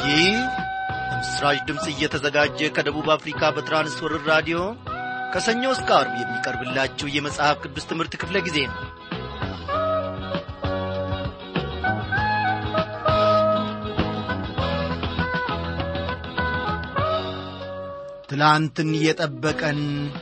ይህ በምስራች ድምፅ እየተዘጋጀ ከደቡብ አፍሪካ በትራንስወርልድ ራዲዮ ከሰኞ እስከ ዓርብ የሚቀርብላችሁ የመጽሐፍ ቅዱስ ትምህርት ክፍለ ጊዜ ነው። ትላንትን የጠበቀን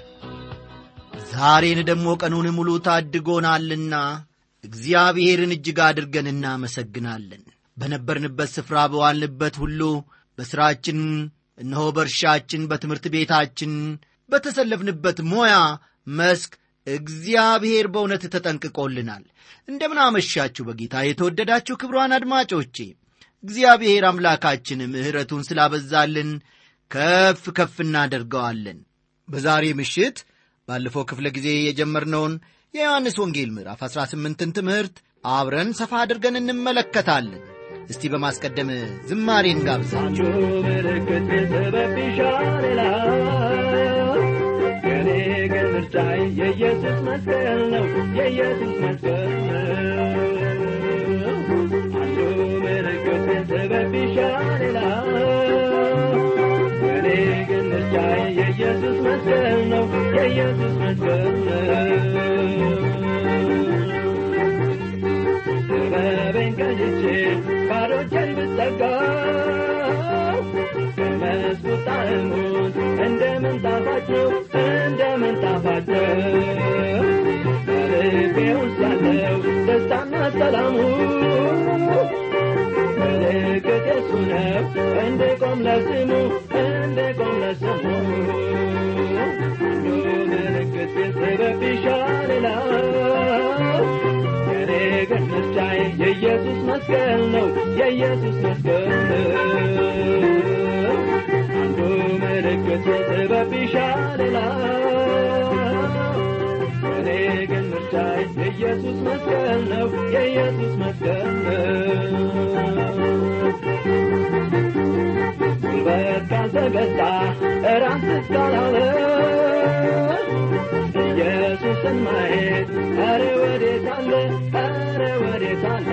ዛሬን ደግሞ ቀኑን ሙሉ ታድጎናልና እግዚአብሔርን እጅግ አድርገን እናመሰግናለን። በነበርንበት ስፍራ በዋልንበት ሁሉ በሥራችን እነሆ በእርሻችን፣ በትምህርት ቤታችን፣ በተሰለፍንበት ሞያ መስክ እግዚአብሔር በእውነት ተጠንቅቆልናል። እንደምን አመሻችሁ በጌታ የተወደዳችሁ ክቡራን አድማጮቼ። እግዚአብሔር አምላካችን ምሕረቱን ስላበዛልን ከፍ ከፍ እናደርገዋለን። በዛሬ ምሽት ባለፈው ክፍለ ጊዜ የጀመርነውን የዮሐንስ ወንጌል ምዕራፍ 18ን ትምህርት አብረን ሰፋ አድርገን እንመለከታለን። እስቲ በማስቀደም ዝማሬን ጋብዛችሁ ምልክት ተበብሻለላ የኔ ግን ምርጫዬ የኢየሱስ መስቀል ነው፣ የኢየሱስ መስቀል ነው። አንዱ ምልክት ተበብሻለላ የኔ ግን ምርጫዬ የኢየሱስ መስቀል ነው፣ የኢየሱስ መስቀል ነው። ሰበቤን ቀንቼ ባዶቼን ብጠጋ ከመስኩት ጣዕሙን እንደምን ጣፋጭ ነው፣ እንደምን ጣፋጭ ነው። በልቤ ውስጥ ያለው ደስታና ሰላሙ ምልክት የሱ ነው፣ እንድቆም ለስሙ፣ እንድቆም ለስሙ። አንዱ ምልክት ስበብሻለላ ግን ምርጫዬ የኢየሱስ መስቀል ነው፣ የኢየሱስ መስቀል ነው። አንዱ ምልክት ተበብሻለላ እኔ ግን ምርጫዬ የኢየሱስ መስቀል ነው፣ የኢየሱስ መስቀል ነው። ጉልበት ካልተገታ ራስ እስካላለ ኢየሱስን ማየት ኧረ ወዴት አለ፣ ኧረ ወዴት አለ።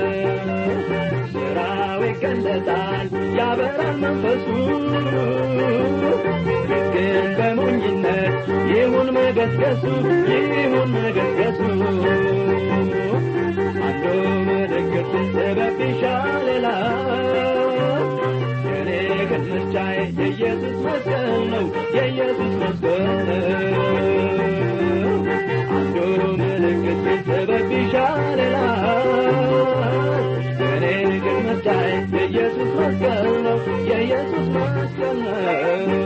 ሥራው ይገለጣል፣ ያበራል መንፈሱ። ግን በሞኝነት ይሁን መገስገሱ፣ ይሁን መገስገሱ። አንዱ ምልክት ተበብሻለላ የኔ ግን ምርጫዬ የኢየሱስ መስቀል ነው፣ የኢየሱስ መስቀል ነው። አንዱ ምልክት ተበብሻለላ የኔ ግን ምርጫዬ የኢየሱስ መስቀል ነው፣ የኢየሱስ መስቀል ነው።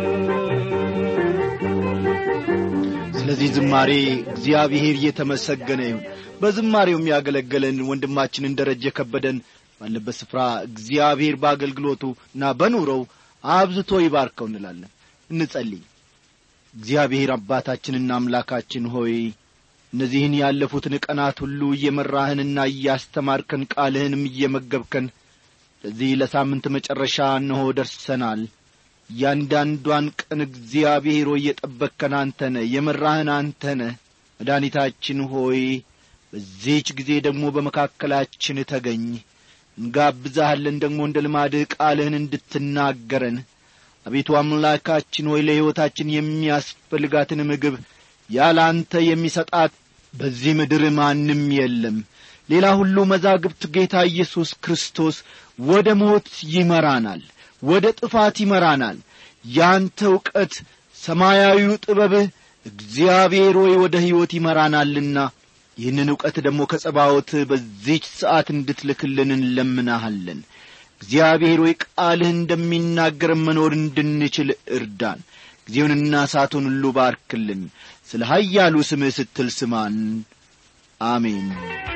ስለዚህ ዝማሬ እግዚአብሔር እየተመሰገነ ይሁን። በዝማሬው የሚያገለግለን ወንድማችንን ደረጀ ከበደን ባለበት ስፍራ እግዚአብሔር በአገልግሎቱና በኑሮው አብዝቶ ይባርከው እንላለን። እንጸልይ። እግዚአብሔር አባታችንና አምላካችን ሆይ እነዚህን ያለፉትን ቀናት ሁሉ እየመራህንና እያስተማርከን ቃልህንም እየመገብከን ለዚህ ለሳምንት መጨረሻ እነሆ ደርሰናል። ያንዳንዷን ቀን እግዚአብሔር ሆይ የጠበቅከን አንተ ነህ፣ የመራህን አንተ ነህ። መድኃኒታችን ሆይ በዚህች ጊዜ ደግሞ በመካከላችን ተገኝ። እንጋብዛሃለን ደግሞ እንደ ልማድህ ቃልህን እንድትናገረን። አቤቱ አምላካችን ሆይ ለሕይወታችን የሚያስፈልጋትን ምግብ ያለ አንተ የሚሰጣት በዚህ ምድር ማንም የለም። ሌላ ሁሉ መዛግብት ጌታ ኢየሱስ ክርስቶስ ወደ ሞት ይመራናል፣ ወደ ጥፋት ይመራናል። ያንተ ዕውቀት ሰማያዊው ጥበብህ እግዚአብሔር ሆይ ወደ ሕይወት ይመራናልና ይህንን ዕውቀት ደግሞ ከጸባዖት በዚህች ሰዓት እንድትልክልን እንለምናሃለን። እግዚአብሔር ሆይ ቃልህ እንደሚናገር መኖር እንድንችል እርዳን። ጊዜውንና ሰዓቱን ሁሉ ባርክልን። ስለ ኃያሉ ስምህ ስትል ስማን። አሜን።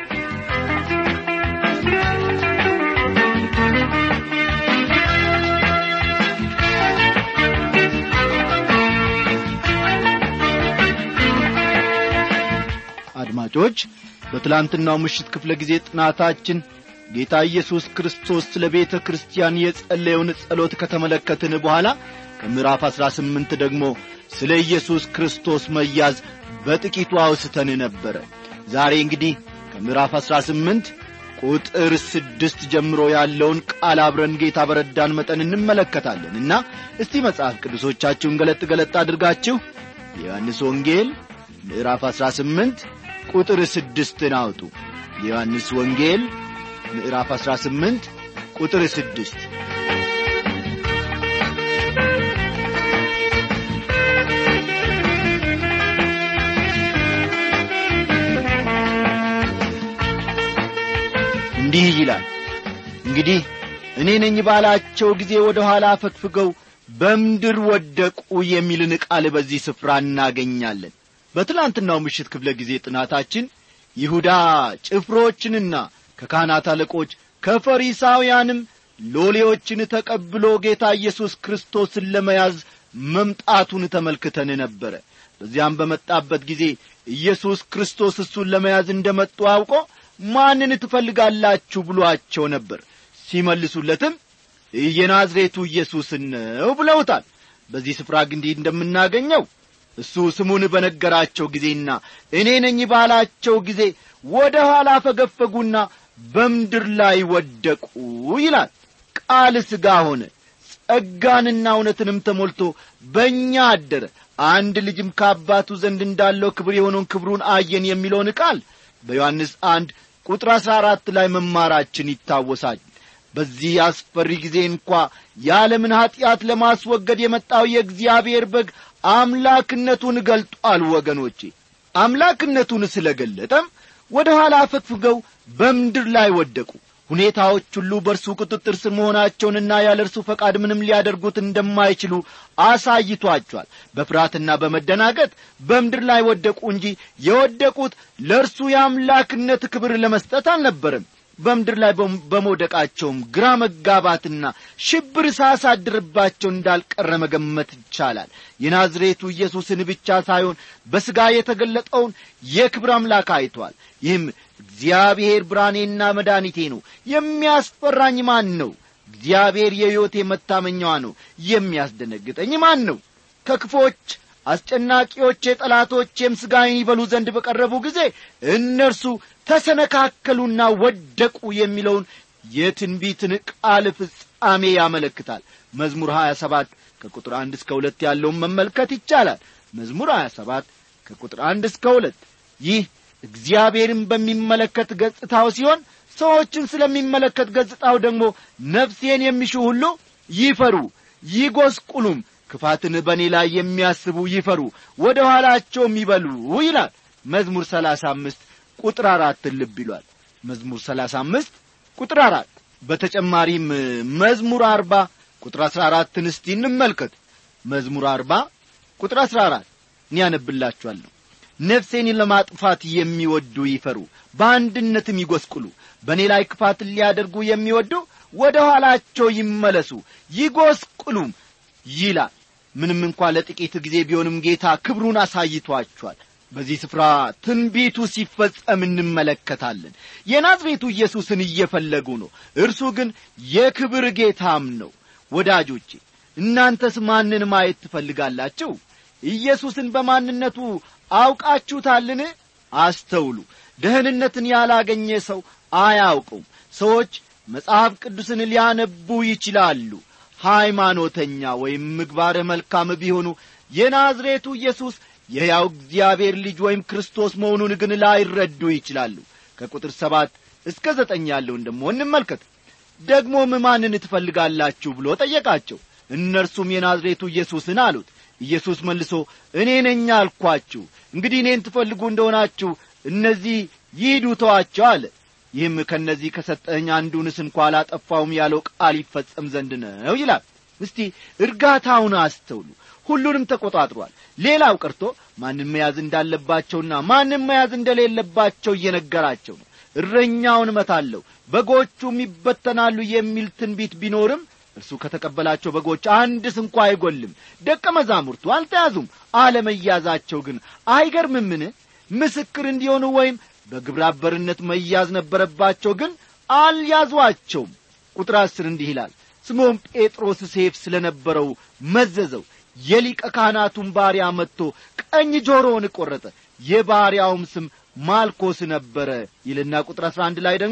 አድማጮች በትላንትናው ምሽት ክፍለ ጊዜ ጥናታችን ጌታ ኢየሱስ ክርስቶስ ስለ ቤተ ክርስቲያን የጸለየውን ጸሎት ከተመለከትን በኋላ ከምዕራፍ 18 ደግሞ ስለ ኢየሱስ ክርስቶስ መያዝ በጥቂቱ አውስተን ነበር። ዛሬ እንግዲህ ከምዕራፍ 18 ቁጥር 6 ጀምሮ ያለውን ቃል አብረን ጌታ በረዳን መጠን እንመለከታለንና እስቲ መጽሐፍ ቅዱሶቻችሁን ገለጥ አድርጋችሁ የዮሐንስ ወንጌል ምዕራፍ 18 ቁጥር 6 አውጡ። የዮሐንስ ወንጌል ምዕራፍ 18 ቁጥር 6 እንዲህ ይላል። እንግዲህ እኔ ነኝ ባላቸው ጊዜ ወደ ኋላ ፈግፍገው በምድር ወደቁ የሚልን ቃል በዚህ ስፍራ እናገኛለን። በትላንትናው ምሽት ክፍለ ጊዜ ጥናታችን ይሁዳ ጭፍሮችንና ከካህናት አለቆች ከፈሪሳውያንም ሎሌዎችን ተቀብሎ ጌታ ኢየሱስ ክርስቶስን ለመያዝ መምጣቱን ተመልክተን ነበር። በዚያም በመጣበት ጊዜ ኢየሱስ ክርስቶስ እሱን ለመያዝ እንደመጡ አውቆ ማንን ትፈልጋላችሁ ብሏቸው ነበር። ሲመልሱለትም የናዝሬቱ ኢየሱስን ነው ብለውታል። በዚህ ስፍራ ግን እንደምናገኘው እሱ ስሙን በነገራቸው ጊዜና እኔ ነኝ ባላቸው ጊዜ ወደ ኋላ ፈገፈጉና በምድር ላይ ወደቁ ይላል። ቃል ሥጋ ሆነ፣ ጸጋንና እውነትንም ተሞልቶ በእኛ አደረ፣ አንድ ልጅም ከአባቱ ዘንድ እንዳለው ክብር የሆነውን ክብሩን አየን የሚለውን ቃል በዮሐንስ 1 ቁጥር 14 ላይ መማራችን ይታወሳል። በዚህ አስፈሪ ጊዜ እንኳ የዓለምን ኀጢአት ለማስወገድ የመጣው የእግዚአብሔር በግ አምላክነቱን ገልጧል። ወገኖቼ አምላክነቱን ስለገለጠም ወደ ኋላ ፈግፍገው በምድር ላይ ወደቁ። ሁኔታዎች ሁሉ በእርሱ ቁጥጥር ስር መሆናቸውንና ያለ እርሱ ፈቃድ ምንም ሊያደርጉት እንደማይችሉ አሳይቷቸዋል። በፍርሃትና በመደናገጥ በምድር ላይ ወደቁ እንጂ የወደቁት ለእርሱ የአምላክነት ክብር ለመስጠት አልነበረም። በምድር ላይ በመውደቃቸውም ግራ መጋባትና ሽብር ሳያሳድርባቸው እንዳልቀረ መገመት ይቻላል። የናዝሬቱ ኢየሱስን ብቻ ሳይሆን በሥጋ የተገለጠውን የክብር አምላክ አይቷል። ይህም እግዚአብሔር ብርሃኔና መድኃኒቴ ነው፣ የሚያስፈራኝ ማን ነው? እግዚአብሔር የሕይወቴ መታመኛዋ ነው፣ የሚያስደነግጠኝ ማን ነው? ከክፎች አስጨናቂዎቼ ጠላቶቼም ሥጋዬን ይበሉ ዘንድ በቀረቡ ጊዜ እነርሱ ተሰነካከሉና ወደቁ የሚለውን የትንቢትን ቃል ፍጻሜ ያመለክታል። መዝሙር 27 ከቁጥር 1 እስከ 2 ያለውን መመልከት ይቻላል። መዝሙር 27 ከቁጥር 1 እስከ 2 ይህ እግዚአብሔርን በሚመለከት ገጽታው ሲሆን ሰዎችን ስለሚመለከት ገጽታው ደግሞ ነፍሴን የሚሹ ሁሉ ይፈሩ ይጐስቁሉም፣ ክፋትን በእኔ ላይ የሚያስቡ ይፈሩ ወደ ኋላቸውም ይበሉ ይላል። መዝሙር 35 ቁጥር 4 ልብ ይሏል። መዝሙር 35 ቁጥር 4 በተጨማሪም መዝሙር 40 ቁጥር 14 እስቲ እንመልከት። መዝሙር 40 ቁጥር 14 ያነብላችኋለሁ። ነፍሴን ለማጥፋት የሚወዱ ይፈሩ በአንድነትም ይጐስቁሉ፣ በእኔ ላይ ክፋትን ሊያደርጉ የሚወዱ ወደ ኋላቸው ይመለሱ ይጐስቁሉም ይላል። ምንም እንኳን ለጥቂት ጊዜ ቢሆንም ጌታ ክብሩን አሳይቷቸዋል። በዚህ ስፍራ ትንቢቱ ሲፈጸም እንመለከታለን። የናዝሬቱ ኢየሱስን እየፈለጉ ነው፣ እርሱ ግን የክብር ጌታም ነው። ወዳጆቼ እናንተስ ማንን ማየት ትፈልጋላችሁ? ኢየሱስን በማንነቱ አውቃችሁታልን? አስተውሉ። ደህንነትን ያላገኘ ሰው አያውቁም። ሰዎች መጽሐፍ ቅዱስን ሊያነቡ ይችላሉ፣ ሃይማኖተኛ ወይም ምግባረ መልካም ቢሆኑ የናዝሬቱ ኢየሱስ የሕያው እግዚአብሔር ልጅ ወይም ክርስቶስ መሆኑን ግን ላይረዱ ይችላሉ። ከቁጥር 7 እስከ 9 ያለውን ደግሞ እንመልከት። ደግሞም ማንን ትፈልጋላችሁ ብሎ ጠየቃቸው። እነርሱም የናዝሬቱ ኢየሱስን አሉት። ኢየሱስ መልሶ እኔ ነኝ አልኳችሁ፣ እንግዲህ እኔን ትፈልጉ እንደሆናችሁ እነዚህ ይሂዱ ተዋቸው አለ። ይህም ከነዚህ ከሰጠኝ አንዱንስ እንኳ አላጠፋውም ያለው ቃል ይፈጸም ዘንድ ነው ይላል። እስቲ እርጋታውን አስተውሉ። ሁሉንም ተቆጣጥሯል። ሌላው ቀርቶ ማንን መያዝ እንዳለባቸውና ማንን መያዝ እንደሌለባቸው እየነገራቸው ነው። እረኛውን እመታለሁ በጎቹም ይበተናሉ የሚል ትንቢት ቢኖርም እርሱ ከተቀበላቸው በጎች አንድስ እንኳ አይጐልም። ደቀ መዛሙርቱ አልተያዙም። አለመያዛቸው ግን አይገርምምን? ምስክር እንዲሆኑ ወይም በግብረ አበርነት መያዝ ነበረባቸው፣ ግን አልያዟቸውም። ቁጥር 10 እንዲህ ይላል። ስምዖን ጴጥሮስ ሰይፍ ስለነበረው መዘዘው፣ የሊቀ ካህናቱን ባሪያ መጥቶ ቀኝ ጆሮውን ቈረጠ፣ የባሪያውም ስም ማልኮስ ነበረ ይልና ቁጥር 11 ላይ ደግሞ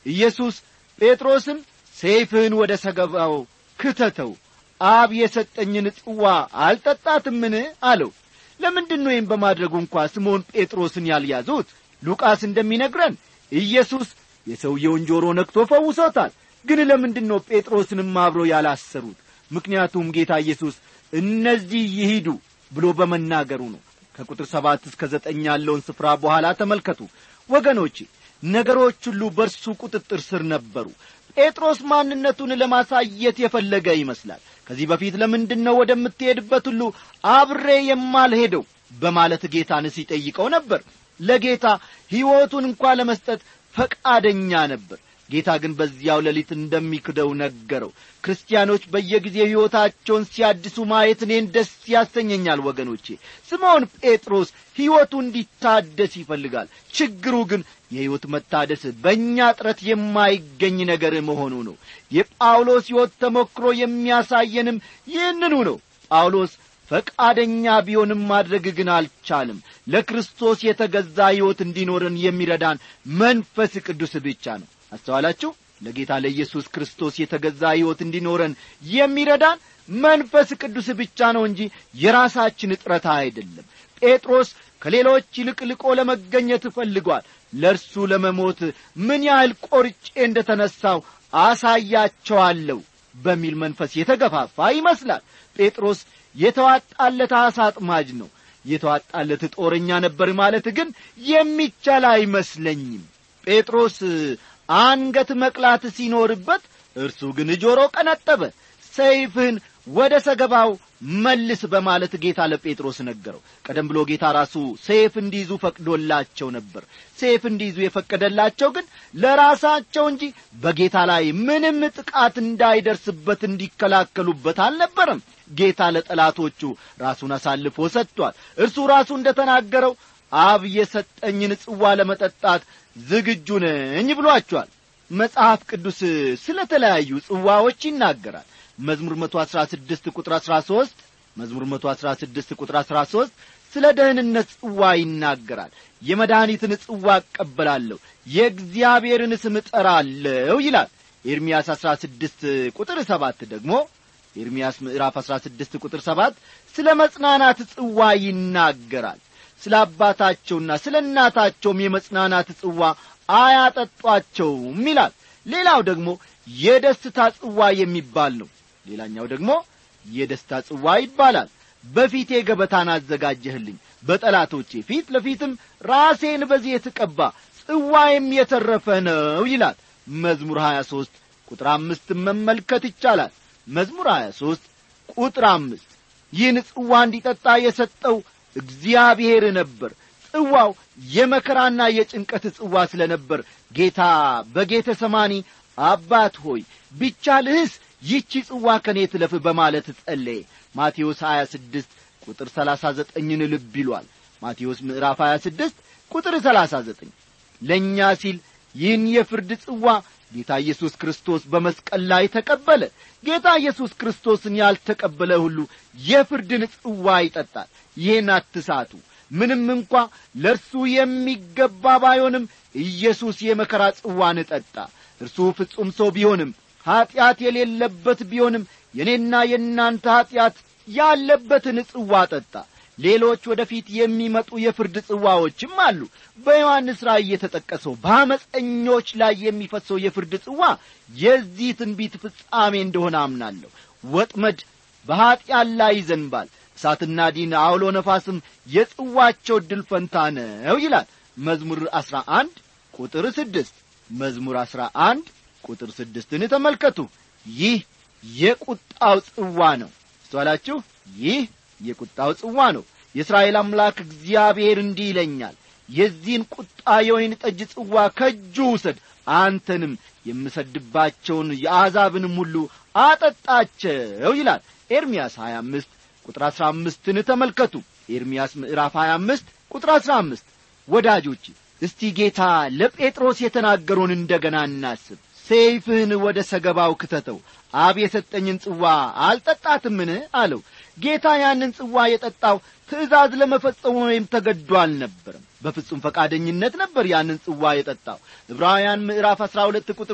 ኢየሱስ ጴጥሮስን ሰይፍህን ወደ ሰገባው ክተተው፣ አብ የሰጠኝን ጽዋ አልጠጣትምን አለው። ለምንድነው ይህን በማድረጉ እንኳ ስምዖን ጴጥሮስን ያልያዙት? ሉቃስ እንደሚነግረን ኢየሱስ የሰውየውን ጆሮ ነክቶ ፈውሶታል። ግን ለምንድነው ጴጥሮስንም አብረው ያላሰሩት? ምክንያቱም ጌታ ኢየሱስ እነዚህ ይሂዱ ብሎ በመናገሩ ነው። ከቁጥር 7 እስከ 9 ያለውን ስፍራ በኋላ ተመልከቱ። ወገኖቼ ነገሮች ሁሉ በእርሱ ቁጥጥር ስር ነበሩ። ጴጥሮስ ማንነቱን ለማሳየት የፈለገ ይመስላል። ከዚህ በፊት ለምንድነው ወደምትሄድበት ሁሉ አብሬ የማልሄደው በማለት ጌታን ሲጠይቀው ነበር። ለጌታ ሕይወቱን እንኳን ለመስጠት ፈቃደኛ ነበር። ጌታ ግን በዚያው ሌሊት እንደሚክደው ነገረው። ክርስቲያኖች በየጊዜው ሕይወታቸውን ሲያድሱ ማየት እኔን ደስ ያሰኘኛል። ወገኖቼ ስምዖን ጴጥሮስ ሕይወቱ እንዲታደስ ይፈልጋል። ችግሩ ግን የሕይወት መታደስ በእኛ ጥረት የማይገኝ ነገር መሆኑ ነው። የጳውሎስ ሕይወት ተሞክሮ የሚያሳየንም ይህንኑ ነው። ጳውሎስ ፈቃደኛ ቢሆንም ማድረግ ግን አልቻለም። ለክርስቶስ የተገዛ ሕይወት እንዲኖረን የሚረዳን መንፈስ ቅዱስ ብቻ ነው። አስተዋላችሁ? ለጌታ ለኢየሱስ ክርስቶስ የተገዛ ሕይወት እንዲኖረን የሚረዳን መንፈስ ቅዱስ ብቻ ነው እንጂ የራሳችን ጥረት አይደለም። ጴጥሮስ ከሌሎች ይልቅ ልቆ ለመገኘት ፈልጓል። ለእርሱ ለመሞት ምን ያህል ቆርጬ እንደተነሳው አሳያቸዋለሁ በሚል መንፈስ የተገፋፋ ይመስላል። ጴጥሮስ የተዋጣለት ዓሣ አጥማጅ ነው። የተዋጣለት ጦረኛ ነበር ማለት ግን የሚቻል አይመስለኝም። ጴጥሮስ አንገት መቅላት ሲኖርበት እርሱ ግን ጆሮ ቀነጠበ። ሰይፍህን ወደ ሰገባው መልስ በማለት ጌታ ለጴጥሮስ ነገረው። ቀደም ብሎ ጌታ ራሱ ሰይፍ እንዲይዙ ፈቅዶላቸው ነበር። ሰይፍ እንዲይዙ የፈቀደላቸው ግን ለራሳቸው እንጂ በጌታ ላይ ምንም ጥቃት እንዳይደርስበት እንዲከላከሉበት አልነበረም። ጌታ ለጠላቶቹ ራሱን አሳልፎ ሰጥቷል። እርሱ ራሱ እንደተናገረው አብ የሰጠኝን ጽዋ ለመጠጣት ዝግጁ ነኝ ብሏቸዋል። መጽሐፍ ቅዱስ ስለ ተለያዩ ጽዋዎች ይናገራል። መዝሙር 116 ቁጥር 13 መዝሙር 116 ቁጥር 13 ስለ ደህንነት ጽዋ ይናገራል። የመድኃኒትን ጽዋ እቀበላለሁ፣ የእግዚአብሔርን ስም እጠራለሁ ይላል። ኤርምያስ 16 ቁጥር 7 ደግሞ ኤርምያስ ምዕራፍ 16 ቁጥር 7 ስለ መጽናናት ጽዋ ይናገራል። ስለ አባታቸውና ስለ እናታቸውም የመጽናናት ጽዋ አያጠጧቸውም ይላል። ሌላው ደግሞ የደስታ ጽዋ የሚባል ነው። ሌላኛው ደግሞ የደስታ ጽዋ ይባላል። በፊቴ ገበታን አዘጋጀህልኝ፣ በጠላቶቼ ፊት ለፊትም ራሴን በዘይት ቀባ፣ ጽዋዬም የተረፈ ነው ይላል። መዝሙር 23 ቁጥር 5 መመልከት ይቻላል። መዝሙር 23 ቁጥር 5 ይህን ጽዋ እንዲጠጣ የሰጠው እግዚአብሔር ነበር። ጽዋው የመከራና የጭንቀት ጽዋ ስለነበር ጌታ በጌተ ሰማኒ አባት ሆይ ቢቻልህስ ይህች ጽዋ ከኔ ትለፍ በማለት ጸለየ። ማቴዎስ 26 ቁጥር 39ን ልብ ይሏል። ማቴዎስ ምዕራፍ 26 ቁጥር 39 ለኛ ሲል ይህን የፍርድ ጽዋ ጌታ ኢየሱስ ክርስቶስ በመስቀል ላይ ተቀበለ። ጌታ ኢየሱስ ክርስቶስን ያልተቀበለ ሁሉ የፍርድን ጽዋ ይጠጣል። ይህን አትሳቱ። ምንም እንኳ ለእርሱ የሚገባ ባይሆንም ኢየሱስ የመከራ ጽዋን ጠጣ። እርሱ ፍጹም ሰው ቢሆንም ኀጢአት የሌለበት ቢሆንም የኔና የእናንተ ኀጢአት ያለበትን ጽዋ ጠጣ። ሌሎች ወደፊት የሚመጡ የፍርድ ጽዋዎችም አሉ። በዮሐንስ ራእይ የተጠቀሰው በአመፀኞች ላይ የሚፈሰው የፍርድ ጽዋ የዚህ ትንቢት ፍጻሜ እንደሆነ አምናለሁ። ወጥመድ በኀጢአት ላይ ይዘንባል፣ እሳትና ዲን አውሎ ነፋስም የጽዋቸው ድል ፈንታ ነው ይላል። መዝሙር 11 ቁጥር 6 መዝሙር 11 ቁጥር 6ን ተመልከቱ። ይህ የቁጣው ጽዋ ነው። አስተዋላችሁ? ይህ የቁጣው ጽዋ ነው። የእስራኤል አምላክ እግዚአብሔር እንዲህ ይለኛል፣ የዚህን ቁጣ የወይን ጠጅ ጽዋ ከእጁ ውሰድ፣ አንተንም የምሰድባቸውን የአሕዛብንም ሁሉ አጠጣቸው ይላል። ኤርምያስ 25 ቁጥር 15ን ተመልከቱ። ኤርምያስ ምዕራፍ 25 ቁጥር 15። ወዳጆች እስቲ ጌታ ለጴጥሮስ የተናገረውን እንደገና እናስብ። ሰይፍህን ወደ ሰገባው ክተተው፣ አብ የሰጠኝን ጽዋ አልጠጣትምን አለው። ጌታ ያንን ጽዋ የጠጣው ትእዛዝ ለመፈጸም ወይም ተገዶ አልነበረም። በፍጹም ፈቃደኝነት ነበር ያንን ጽዋ የጠጣው። ዕብራውያን ምዕራፍ 12 ቁጥር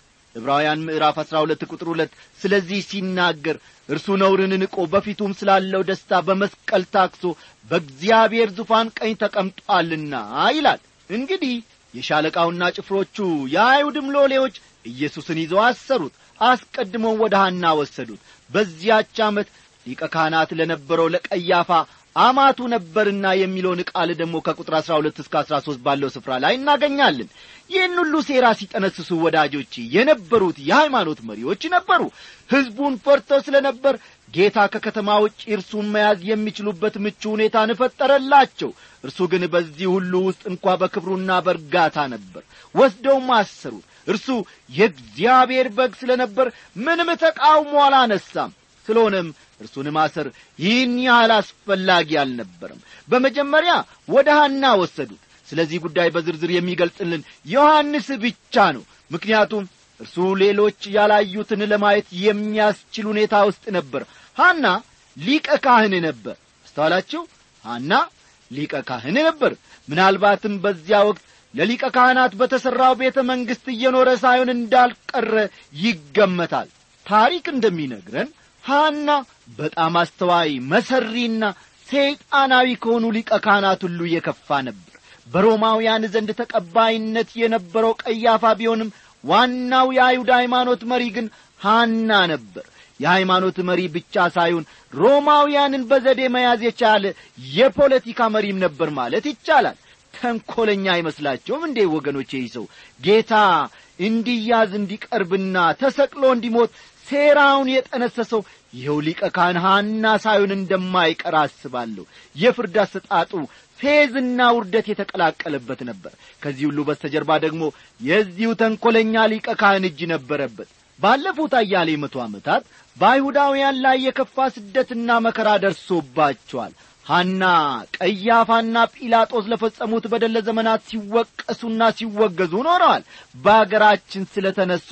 2 ስለዚህ ሲናገር እርሱ ነውርን ንቆ በፊቱም ስላለው ደስታ በመስቀል ታክሶ በእግዚአብሔር ዙፋን ቀኝ ተቀምጧልና ይላል። እንግዲህ የሻለቃውና ጭፍሮቹ የአይሁድም ሎሌዎች ኢየሱስን ይዘው አሰሩት። አስቀድመው ወደ ሐና ወሰዱት። በዚያች ዓመት ሊቀ ካህናት ለነበረው ለቀያፋ አማቱ ነበርና የሚለውን ቃል ደግሞ ከቁጥር 12 እስከ 13 ባለው ስፍራ ላይ እናገኛለን። ይህን ሁሉ ሴራ ሲጠነስሱ ወዳጆች የነበሩት የሃይማኖት መሪዎች ነበሩ። ሕዝቡን ፈርተው ስለነበር ጌታ ከከተማ ውጭ እርሱን መያዝ የሚችሉበት ምቹ ሁኔታን ፈጠረላቸው። እርሱ ግን በዚህ ሁሉ ውስጥ እንኳ በክብሩና በእርጋታ ነበር። ወስደውም አሰሩት። እርሱ የእግዚአብሔር በግ ስለነበር ምንም ተቃውሞ አላነሳም። ስለሆነም እርሱን ማሰር ይህን ያህል አስፈላጊ አልነበረም። በመጀመሪያ ወደ ሐና ወሰዱት። ስለዚህ ጉዳይ በዝርዝር የሚገልጽልን ዮሐንስ ብቻ ነው። ምክንያቱም እርሱ ሌሎች ያላዩትን ለማየት የሚያስችል ሁኔታ ውስጥ ነበር። ሐና ሊቀ ካህን ነበር። አስተዋላችሁ? ሐና ሊቀ ካህን ነበር። ምናልባትም በዚያ ወቅት ለሊቀ ካህናት በተሠራው ቤተ መንግሥት እየኖረ ሳይሆን እንዳልቀረ ይገመታል። ታሪክ እንደሚነግረን ሐና በጣም አስተዋይ መሰሪና ሰይጣናዊ ከሆኑ ሊቀ ካህናት ሁሉ የከፋ ነበር። በሮማውያን ዘንድ ተቀባይነት የነበረው ቀያፋ ቢሆንም ዋናው የአይሁድ ሃይማኖት መሪ ግን ሐና ነበር። የሃይማኖት መሪ ብቻ ሳይሆን ሮማውያንን በዘዴ መያዝ የቻለ የፖለቲካ መሪም ነበር ማለት ይቻላል። ተንኰለኛ አይመስላችሁም እንዴ ወገኖቼ? ይሰው ጌታ እንዲያዝ እንዲቀርብና ተሰቅሎ እንዲሞት ሴራውን የጠነሰሰው ይኸው ሊቀ ካህን ሐና ሳይሆን እንደማይቀር አስባለሁ። የፍርድ አሰጣጡ ፌዝና ውርደት የተቀላቀለበት ነበር። ከዚህ ሁሉ በስተጀርባ ደግሞ የዚሁ ተንኰለኛ ሊቀ ካህን እጅ ነበረበት። ባለፉት አያሌ መቶ ዓመታት በአይሁዳውያን ላይ የከፋ ስደትና መከራ ደርሶባቸዋል። ሐና፣ ቀያፋና ጲላጦስ ለፈጸሙት በደል ዘመናት ሲወቀሱና ሲወገዙ ኖረዋል። በአገራችን ስለተነሱ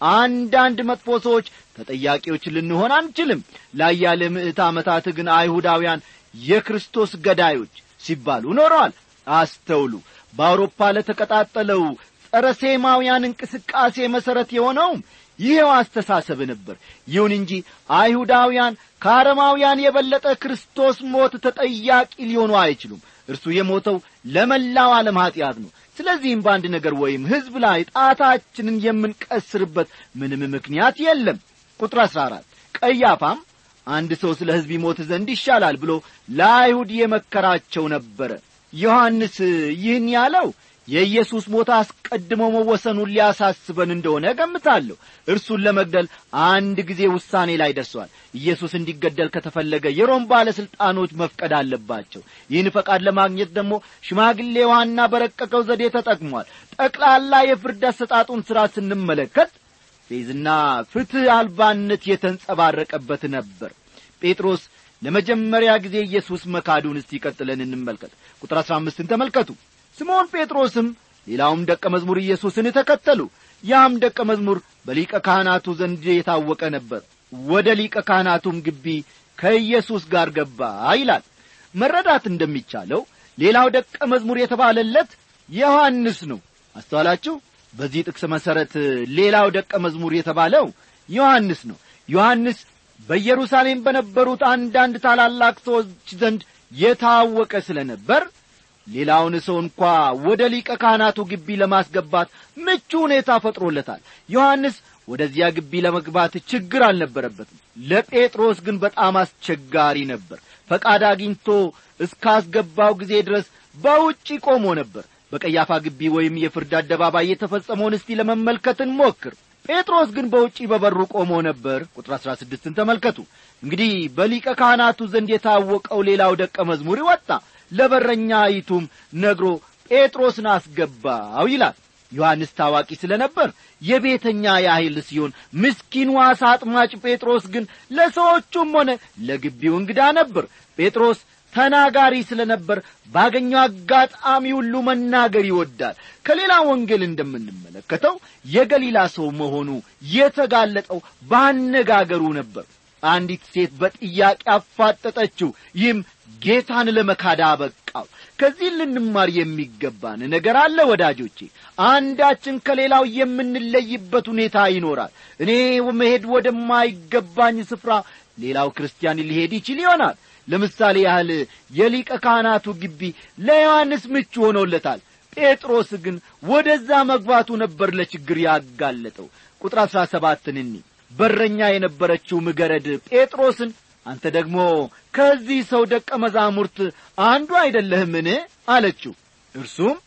አንዳንድ መጥፎ ሰዎች ተጠያቂዎች ልንሆን አንችልም። ለአያሌ ምዕተ ዓመታት ግን አይሁዳውያን የክርስቶስ ገዳዮች ሲባሉ ኖረዋል። አስተውሉ። በአውሮፓ ለተቀጣጠለው ጸረ ሴማውያን እንቅስቃሴ መሠረት የሆነውም ይሄው አስተሳሰብ ነበር። ይሁን እንጂ አይሁዳውያን ከአረማውያን የበለጠ ክርስቶስ ሞት ተጠያቂ ሊሆኑ አይችሉም። እርሱ የሞተው ለመላው ዓለም ኀጢአት ነው። ስለዚህም በአንድ ነገር ወይም ሕዝብ ላይ ጣታችንን የምንቀስርበት ምንም ምክንያት የለም። ቁጥር 14 ቀያፋም አንድ ሰው ስለ ሕዝብ ይሞት ዘንድ ይሻላል ብሎ ለአይሁድ የመከራቸው ነበረ። ዮሐንስ ይህን ያለው የኢየሱስ ሞት አስቀድሞ መወሰኑን ሊያሳስበን እንደሆነ ገምታለሁ። እርሱን ለመግደል አንድ ጊዜ ውሳኔ ላይ ደርሷል። ኢየሱስ እንዲገደል ከተፈለገ የሮም ባለስልጣኖች መፍቀድ አለባቸው። ይህን ፈቃድ ለማግኘት ደግሞ ሽማግሌው ሐና በረቀቀው ዘዴ ተጠቅሟል። ጠቅላላ የፍርድ አሰጣጡን ሥራ ስንመለከት ፌዝና ፍትሕ አልባነት የተንጸባረቀበት ነበር። ጴጥሮስ ለመጀመሪያ ጊዜ ኢየሱስ መካዱን እስቲ ቀጥለን እንመልከት። ቁጥር 15ን ተመልከቱ። ስምዖን ጴጥሮስም ሌላውም ደቀ መዝሙር ኢየሱስን ተከተሉ። ያም ደቀ መዝሙር በሊቀ ካህናቱ ዘንድ የታወቀ ነበር። ወደ ሊቀ ካህናቱም ግቢ ከኢየሱስ ጋር ገባ ይላል። መረዳት እንደሚቻለው ሌላው ደቀ መዝሙር የተባለለት ዮሐንስ ነው። አስተዋላችሁ? በዚህ ጥቅስ መሠረት ሌላው ደቀ መዝሙር የተባለው ዮሐንስ ነው። ዮሐንስ በኢየሩሳሌም በነበሩት አንዳንድ ታላላቅ ሰዎች ዘንድ የታወቀ ስለነበር ሌላውን ሰው እንኳ ወደ ሊቀ ካህናቱ ግቢ ለማስገባት ምቹ ሁኔታ ፈጥሮለታል። ዮሐንስ ወደዚያ ግቢ ለመግባት ችግር አልነበረበትም። ለጴጥሮስ ግን በጣም አስቸጋሪ ነበር። ፈቃድ አግኝቶ እስካስገባው ጊዜ ድረስ በውጪ ቆሞ ነበር። በቀያፋ ግቢ ወይም የፍርድ አደባባይ የተፈጸመውን እስቲ ለመመልከት እንሞክር። ጴጥሮስ ግን በውጪ በበሩ ቆሞ ነበር። ቁጥር 16ን ተመልከቱ። እንግዲህ በሊቀ ካህናቱ ዘንድ የታወቀው ሌላው ደቀ መዝሙር ወጣ፣ ለበረኛይቱም ነግሮ ጴጥሮስን አስገባው ይላል። ዮሐንስ ታዋቂ ስለነበር የቤተኛ ያህል ሲሆን ምስኪኑ ዓሣ አጥማጭ ጴጥሮስ ግን ለሰዎቹም ሆነ ለግቢው እንግዳ ነበር። ጴጥሮስ ተናጋሪ ስለነበር ባገኘው አጋጣሚ ሁሉ መናገር ይወዳል። ከሌላ ወንጌል እንደምንመለከተው የገሊላ ሰው መሆኑ የተጋለጠው ባነጋገሩ ነበር። አንዲት ሴት በጥያቄ አፋጠጠችው። ይህም ጌታን ለመካድ አበቃው። ከዚህ ልንማር የሚገባን ነገር አለ ወዳጆቼ። አንዳችን ከሌላው የምንለይበት ሁኔታ ይኖራል። እኔ መሄድ ወደማይገባኝ ስፍራ ሌላው ክርስቲያን ሊሄድ ይችል ይሆናል። ለምሳሌ ያህል የሊቀ ካህናቱ ግቢ ለዮሐንስ ምቹ ሆኖለታል። ጴጥሮስ ግን ወደዛ መግባቱ ነበር ለችግር ያጋለጠው። ቁጥር 17 በረኛ የነበረችው ምገረድ ጴጥሮስን አንተ ደግሞ ከዚህ ሰው ደቀ መዛሙርት አንዱ አይደለህምን አለችው። እርሱም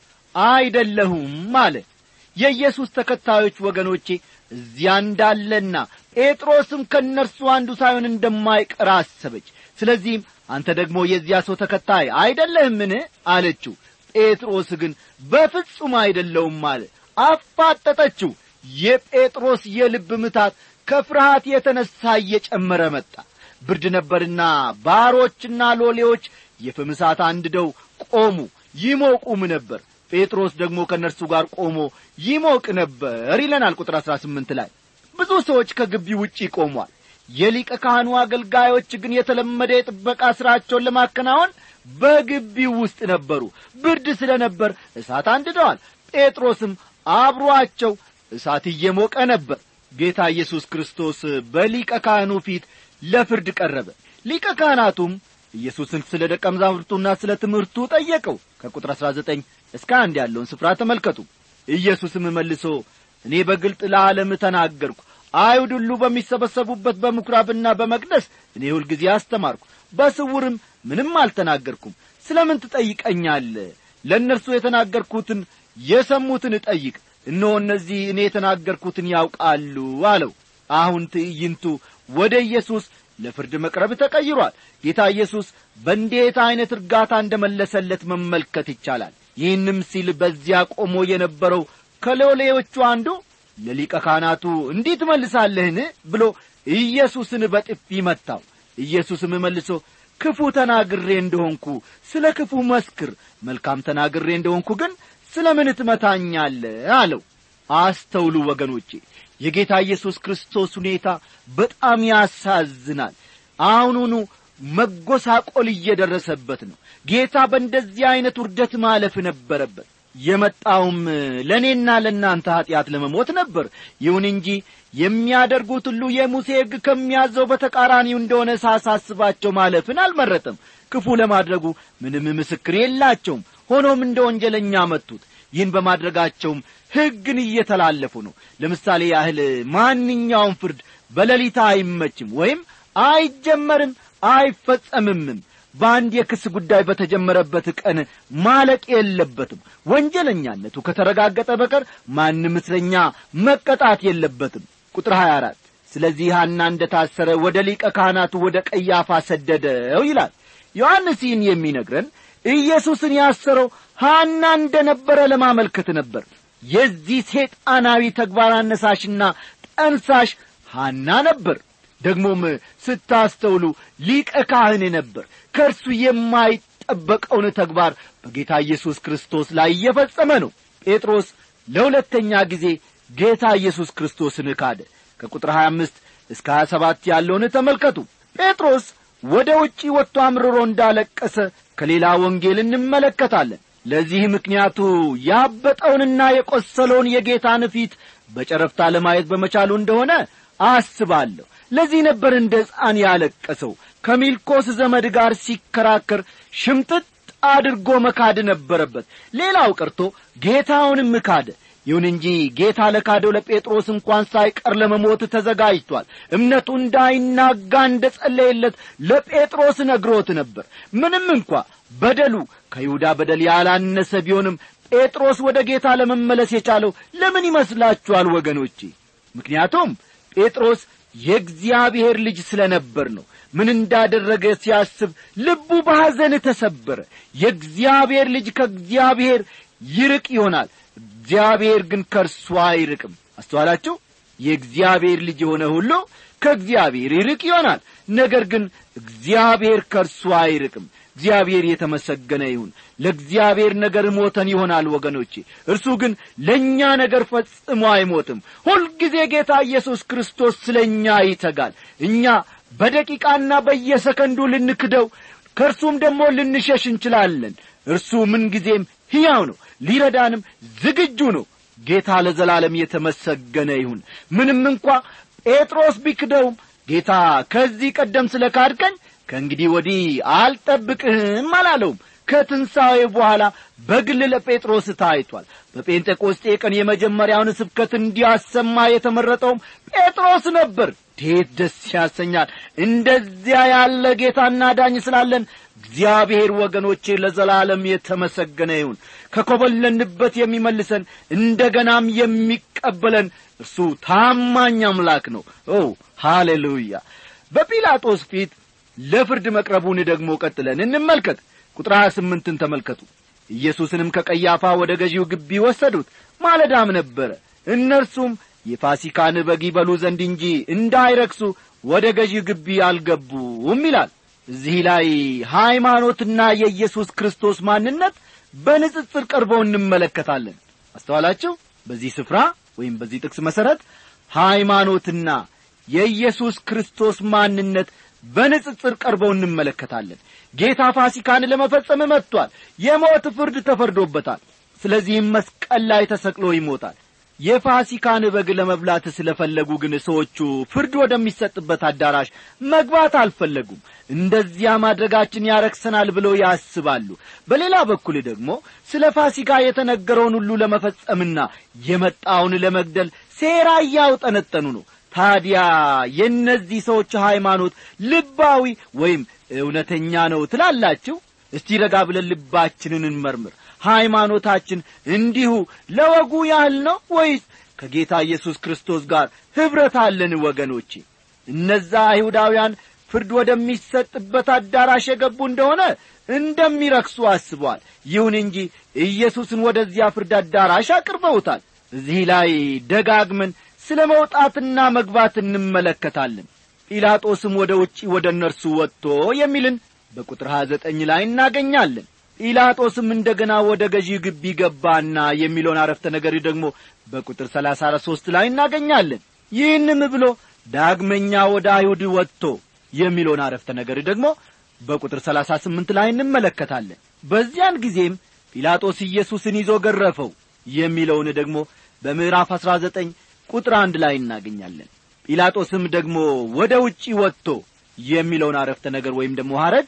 አይደለሁም አለ። የኢየሱስ ተከታዮች ወገኖቼ እዚያ እንዳለና ጴጥሮስም ከነርሱ አንዱ ሳይሆን እንደማይቀር አሰበች። ስለዚህም አንተ ደግሞ የዚያ ሰው ተከታይ አይደለህምን አለችው። ጴጥሮስ ግን በፍጹም አይደለሁም አለ። አፋጠጠችው። የጴጥሮስ የልብ ምታት ከፍርሃት የተነሳ እየጨመረ መጣ። ብርድ ነበርና ባሮችና ሎሌዎች የፍም እሳት አንድደው ቆሙ፣ ይሞቁም ነበር። ጴጥሮስ ደግሞ ከነርሱ ጋር ቆሞ ይሞቅ ነበር ይለናል ቁጥር 18 ላይ። ብዙ ሰዎች ከግቢ ውጪ ቆመዋል። የሊቀ ካህኑ አገልጋዮች ግን የተለመደ የጥበቃ ሥራቸውን ለማከናወን በግቢው ውስጥ ነበሩ። ብርድ ስለነበር እሳት አንድደዋል። ጴጥሮስም አብሮአቸው እሳት እየሞቀ ነበር። ጌታ ኢየሱስ ክርስቶስ በሊቀ ካህኑ ፊት ለፍርድ ቀረበ። ሊቀ ካህናቱም ኢየሱስን ስለ ደቀ መዛሙርቱና ስለ ትምህርቱ ጠየቀው። ከቁጥር 19 እስከ 1 ያለውን ስፍራ ተመልከቱ። ኢየሱስም መልሶ እኔ በግልጥ ለዓለም ተናገርኩ። አይሁድ ሁሉ በሚሰበሰቡበት በምኵራብና በመቅደስ እኔ ሁልጊዜ አስተማርኩ፣ በስውርም ምንም አልተናገርኩም። ስለምን ትጠይቀኛለህ? ለእነርሱ የተናገርኩትን የሰሙትን ጠይቅ። እነሆ እነዚህ እኔ የተናገርኩትን ያውቃሉ አለው። አሁን ትዕይንቱ ወደ ኢየሱስ ለፍርድ መቅረብ ተቀይሯል። ጌታ ኢየሱስ በእንዴት አይነት እርጋታ እንደመለሰለት መመልከት ይቻላል። ይህንም ሲል በዚያ ቆሞ የነበረው ከሎሌዎቹ አንዱ ለሊቀ ካህናቱ እንዲህ ትመልሳለህን ብሎ ኢየሱስን በጥፊ መታው። ኢየሱስም መልሶ ክፉ ተናግሬ እንደሆንኩ ስለ ክፉ መስክር፣ መልካም ተናግሬ እንደሆንኩ ግን ስለምን ትመታኛለህ አለው። አስተውሉ ወገኖቼ፣ የጌታ ኢየሱስ ክርስቶስ ሁኔታ በጣም ያሳዝናል። አሁኑኑ መጎሳቆል እየደረሰበት ነው። ጌታ በእንደዚህ አይነት ውርደት ማለፍ ነበረበት። የመጣውም ለእኔና ለእናንተ ኀጢአት ለመሞት ነበር። ይሁን እንጂ የሚያደርጉት ሁሉ የሙሴ ሕግ ከሚያዘው በተቃራኒው እንደሆነ ሳሳስባቸው ማለፍን አልመረጠም። ክፉ ለማድረጉ ምንም ምስክር የላቸውም። ሆኖም እንደ ወንጀለኛ መቱት። ይህን በማድረጋቸውም ሕግን እየተላለፉ ነው። ለምሳሌ ያህል ማንኛውም ፍርድ በሌሊት አይመችም ወይም አይጀመርም፣ አይፈጸምም። በአንድ የክስ ጉዳይ በተጀመረበት ቀን ማለቅ የለበትም። ወንጀለኛነቱ ከተረጋገጠ በቀር ማንም እስረኛ መቀጣት የለበትም። ቁጥር 24 ስለዚህ ሐና እንደታሰረ ወደ ሊቀ ካህናቱ ወደ ቀያፋ ሰደደው ይላል። ዮሐንስ ይህን የሚነግረን ኢየሱስን ያሰረው ሐና እንደነበረ ለማመልከት ነበር። የዚህ ሰይጣናዊ ተግባር አነሳሽና ጠንሳሽ ሐና ነበር። ደግሞም ስታስተውሉ ሊቀ ካህን ነበር። ከእርሱ የማይጠበቀውን ተግባር በጌታ ኢየሱስ ክርስቶስ ላይ እየፈጸመ ነው። ጴጥሮስ ለሁለተኛ ጊዜ ጌታ ኢየሱስ ክርስቶስን ካደ። ከቁጥር 25 እስከ 27 ያለውን ተመልከቱ። ጴጥሮስ ወደ ውጪ ወጥቶ አምርሮ እንዳለቀሰ ከሌላ ወንጌል እንመለከታለን። ለዚህ ምክንያቱ ያበጠውንና የቆሰለውን የጌታን ፊት በጨረፍታ ለማየት በመቻሉ እንደሆነ አስባለሁ። ለዚህ ነበር እንደ ሕፃን ያለቀሰው። ከሚልኮስ ዘመድ ጋር ሲከራከር ሽምጥጥ አድርጎ መካድ ነበረበት። ሌላው ቀርቶ ጌታውንም ካደ። ይሁን እንጂ ጌታ ለካደው ለጴጥሮስ እንኳን ሳይቀር ለመሞት ተዘጋጅቷል። እምነቱ እንዳይናጋ እንደጸለየለት ለጴጥሮስ ነግሮት ነበር። ምንም እንኳ በደሉ ከይሁዳ በደል ያላነሰ ቢሆንም ጴጥሮስ ወደ ጌታ ለመመለስ የቻለው ለምን ይመስላችኋል ወገኖቼ? ምክንያቱም ጴጥሮስ የእግዚአብሔር ልጅ ስለነበር ነው። ምን እንዳደረገ ሲያስብ ልቡ በሐዘን ተሰበረ። የእግዚአብሔር ልጅ ከእግዚአብሔር ይርቅ ይሆናል፣ እግዚአብሔር ግን ከእርሱ አይርቅም። አስተዋላችሁ? የእግዚአብሔር ልጅ የሆነ ሁሉ ከእግዚአብሔር ይርቅ ይሆናል፣ ነገር ግን እግዚአብሔር ከእርሱ አይርቅም። እግዚአብሔር የተመሰገነ ይሁን። ለእግዚአብሔር ነገር ሞተን ይሆናል ወገኖቼ፣ እርሱ ግን ለእኛ ነገር ፈጽሞ አይሞትም። ሁልጊዜ ጌታ ኢየሱስ ክርስቶስ ስለኛ ይተጋል። እኛ በደቂቃና በየሰከንዱ ልንክደው ከእርሱም ደግሞ ልንሸሽ እንችላለን። እርሱ ምንጊዜም ሕያው ነው፣ ሊረዳንም ዝግጁ ነው። ጌታ ለዘላለም የተመሰገነ ይሁን። ምንም እንኳ ጴጥሮስ ቢክደውም ጌታ ከዚህ ቀደም ስለ ካድከኝ ከእንግዲህ ወዲህ አልጠብቅህም አላለውም። ከትንሣኤ በኋላ በግል ለጴጥሮስ ታይቷል። በጴንጤቆስጤ ቀን የመጀመሪያውን ስብከት እንዲያሰማ የተመረጠውም ጴጥሮስ ነበር። እንዴት ደስ ያሰኛል! እንደዚያ ያለ ጌታና ዳኝ ስላለን እግዚአብሔር ወገኖቼ ለዘላለም የተመሰገነ ይሁን። ከኮበለንበት የሚመልሰን እንደገናም የሚቀበለን እርሱ ታማኝ አምላክ ነው። ሃሌሉያ! በጲላጦስ ፊት ለፍርድ መቅረቡን ደግሞ ቀጥለን እንመልከት። ቁጥር 28ን ተመልከቱ። ኢየሱስንም ከቀያፋ ወደ ገዢው ግቢ ወሰዱት። ማለዳም ነበረ። እነርሱም የፋሲካን በግ ይበሉ ዘንድ እንጂ እንዳይረክሱ ወደ ገዢው ግቢ አልገቡም ይላል። እዚህ ላይ ሃይማኖትና የኢየሱስ ክርስቶስ ማንነት በንጽጽር ቀርበው እንመለከታለን። አስተዋላችሁ? በዚህ ስፍራ ወይም በዚህ ጥቅስ መሰረት ሃይማኖትና የኢየሱስ ክርስቶስ ማንነት በንጽጽር ቀርበው እንመለከታለን። ጌታ ፋሲካን ለመፈጸም መጥቷል። የሞት ፍርድ ተፈርዶበታል። ስለዚህም መስቀል ላይ ተሰቅሎ ይሞታል። የፋሲካን በግ ለመብላት ስለፈለጉ ግን ሰዎቹ ፍርድ ወደሚሰጥበት አዳራሽ መግባት አልፈለጉም። እንደዚያ ማድረጋችን ያረክሰናል ብለው ያስባሉ። በሌላ በኩል ደግሞ ስለ ፋሲካ የተነገረውን ሁሉ ለመፈጸምና የመጣውን ለመግደል ሴራ ያውጠነጠኑ ነው። ታዲያ የእነዚህ ሰዎች ሃይማኖት ልባዊ ወይም እውነተኛ ነው ትላላችሁ? እስቲ ረጋ ብለን ልባችንን እንመርምር። ሃይማኖታችን እንዲሁ ለወጉ ያህል ነው ወይስ ከጌታ ኢየሱስ ክርስቶስ ጋር ኅብረት አለን? ወገኖቼ እነዛ አይሁዳውያን ፍርድ ወደሚሰጥበት አዳራሽ የገቡ እንደሆነ እንደሚረክሱ አስበዋል። ይሁን እንጂ ኢየሱስን ወደዚያ ፍርድ አዳራሽ አቅርበውታል። እዚህ ላይ ደጋግመን ስለ መውጣትና መግባት እንመለከታለን። ጲላጦስም ወደ ውጪ ወደ እነርሱ ወጥቶ የሚልን በቁጥር 29 ላይ እናገኛለን። ጲላጦስም እንደገና ወደ ገዢው ግቢ ገባና የሚለውን አረፍተ ነገር ደግሞ በቁጥር 33 ላይ እናገኛለን። ይህንም ብሎ ዳግመኛ ወደ አይሁድ ወጥቶ የሚለውን አረፍተ ነገር ደግሞ በቁጥር 38 ላይ እንመለከታለን። በዚያን ጊዜም ጲላጦስ ኢየሱስን ይዞ ገረፈው የሚለውን ደግሞ በምዕራፍ 19 ቁጥር 1 ላይ እናገኛለን። ጲላጦስም ደግሞ ወደ ውጪ ወጥቶ የሚለውን አረፍተ ነገር ወይም ደግሞ ሐረግ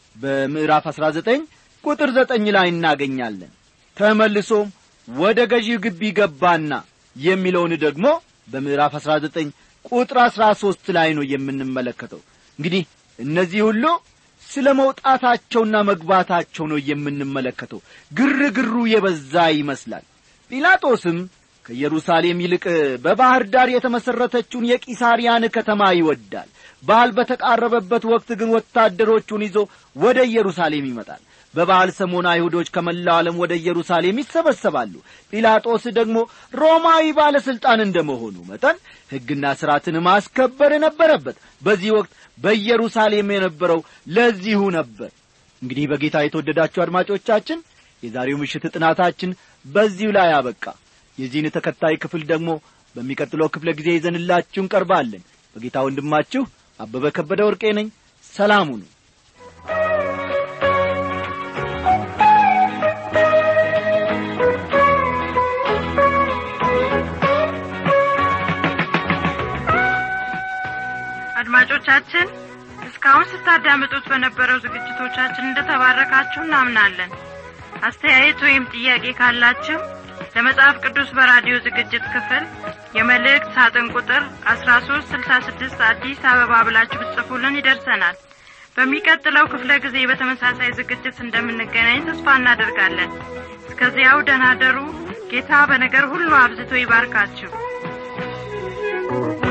በምዕራፍ 19 ቁጥር 9 ላይ እናገኛለን። ተመልሶም ወደ ገዢው ግቢ ገባና የሚለውን ደግሞ በምዕራፍ 19 ቁጥር 13 ላይ ነው የምንመለከተው። እንግዲህ እነዚህ ሁሉ ስለ መውጣታቸውና መግባታቸው ነው የምንመለከተው። ግርግሩ የበዛ ይመስላል። ጲላጦስም ከኢየሩሳሌም ይልቅ በባህር ዳር የተመሰረተችውን የቂሳሪያን ከተማ ይወዳል። በዓል በተቃረበበት ወቅት ግን ወታደሮቹን ይዞ ወደ ኢየሩሳሌም ይመጣል። በበዓል ሰሞን አይሁዶች ከመላው ዓለም ወደ ኢየሩሳሌም ይሰበሰባሉ። ጲላጦስ ደግሞ ሮማዊ ባለስልጣን እንደመሆኑ መጠን ሕግና ሥርዓትን ማስከበር ነበረበት። በዚህ ወቅት በኢየሩሳሌም የነበረው ለዚሁ ነበር። እንግዲህ በጌታ የተወደዳችሁ አድማጮቻችን የዛሬው ምሽት ጥናታችን በዚሁ ላይ አበቃ። የዚህን ተከታይ ክፍል ደግሞ በሚቀጥለው ክፍለ ጊዜ ይዘንላችሁ እንቀርባለን። በጌታ ወንድማችሁ አበበ ከበደ ወርቄ ነኝ። ሰላም ሁኑ። አድማጮቻችን እስካሁን ስታዳምጡት በነበረው ዝግጅቶቻችን እንደተባረካችሁ እናምናለን። አስተያየት ወይም ጥያቄ ካላችሁ ለመጽሐፍ ቅዱስ በራዲዮ ዝግጅት ክፍል የመልእክት ሳጥን ቁጥር 1366 አዲስ አበባ ብላችሁ ብትጽፉልን ይደርሰናል። በሚቀጥለው ክፍለ ጊዜ በተመሳሳይ ዝግጅት እንደምንገናኝ ተስፋ እናደርጋለን። እስከዚያው ደህና ደሩ። ጌታ በነገር ሁሉ አብዝቶ ይባርካችሁ።